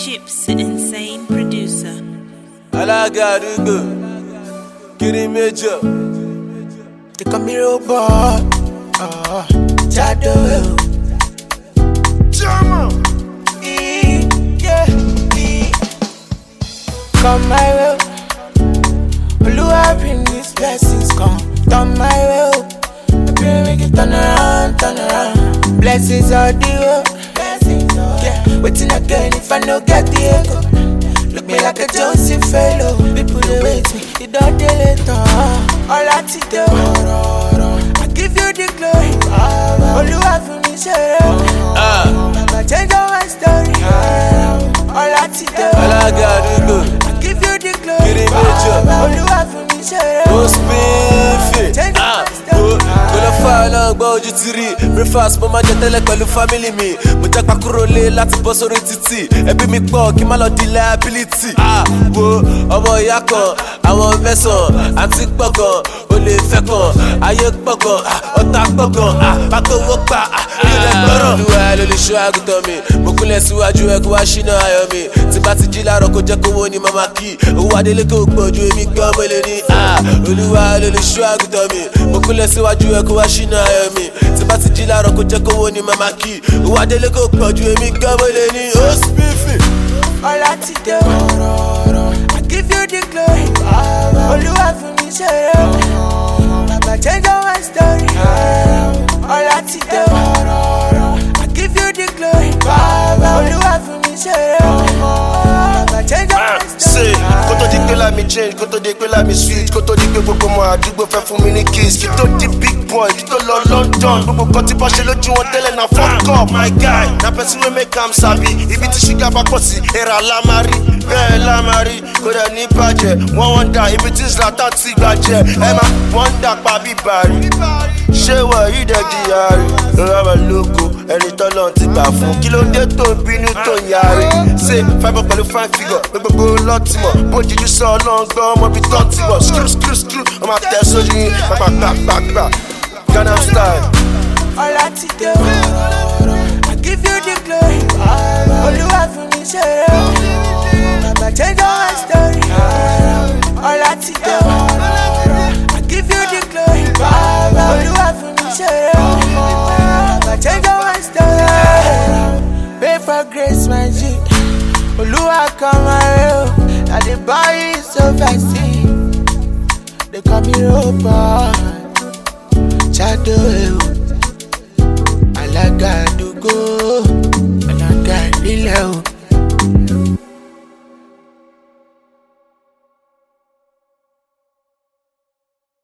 Chips, insane producer. Alagarugo, Kiri Major. They call me robot. Jado. Jama. Yeah. Come my way. Oluwa bring these blessings come. Turn my way. I pray make it turn around. Blessings are the way. Yeah. Waiting again if I no get the echo. Look me like a Joseph fellow. People they wait me, it don't delay. All I see do, I give you the glory. Oluwa for me say, I change all my story. All I see do, I give you the glory. Kiri Major. Oluwa for me say, Go spiffy. change all my story. Gonna fall on Boju Tiri. Breakfast, mama jatele pẹ̀lú family mi. Mo japa kúrò lé láti bọ́ sórí títì. Ẹbí mi pọ̀ kí má lọ di liability. Wo ọmọ ìyá kan, àwọn mẹ́sàn-án, àǹtí pọ̀ kan, olè fẹ́ kan, ayé pọ̀ kan, ọ̀tá pọ̀ kan, bákòwò pa, ilẹ̀ gbọ́rọ̀. Olúwa ló lè ṣọ́ àgùntàn mi. Mo kúnlẹ̀ síwájú ẹ kó wá ṣínà ayọ̀ mi. Tí bá ti jí láàárọ̀ kó jẹ́ kówó ni màmá kí. Owó adélé kò pọ̀ ju èmi gan mo lè ní. Olúwa ló lè ṣọ́ àgùntàn mi. Mo kúnlẹ̀ síwájú ẹ kó wá ṣínà ayọ̀ mi. Tí bá ti jí láàárọ̀ kó jẹ́ kówó ni màmá kí. Owó adélé kò pọ̀ ju èmi gan mo lè ní. Ó spiffy. All I see do, I give you the glory. Oluwa for me say, Baba change all my story. All I see do, I give you the glory. Oluwa for me say, Baba change all my Say, story. koto di pe la mi change, koto di pe la mi switch, koto di pe gbogbo mo àdúgbò fẹ́ fún mi ní kiss. Kí tó di big boy, kí tó lọ London, gbogbo kan tí bá ṣe lójú wọn tẹ́lẹ̀ na fuck up. My guy, na person wey make am sabi, ibi tí ṣúgà bá pọ̀ sí, era la máa rí, bẹ́ẹ̀ la máa rí, kò dẹ̀ ní bàjẹ́. Wọ́n wọ́ndà ibi tí Zlatan ti gbàjẹ́, ẹ máa wọ́ndà pa bíbá rí. Ṣé wọ̀ yí dẹ̀ di àárí? Lọ́wọ́ bá lóko, ẹni tọ́lọ́ ti gbà fún. Kí ló dé tó bínú tó yára? Ṣé fáìbọ̀ pẹ̀lú fine figure, gbogbo lọ́tìmọ̀, bó jíjú sọ ọlọ́run gbọ́ ọmọ bí tọ́ ti wọ̀. Screw, ọmọ àtẹ sójú yín, gbàgbàgbà, Ghana style. All I see do, I give you the glory. Oluwa for me say, Baba change all my story. All I see do, I give you the glory. Oluwa for me say, Baba change all my story. Pray for grace, my G. Oluwa come my way. Now the boy is so fancy. They call me robot. Jado. Alagadugo, alagarileo.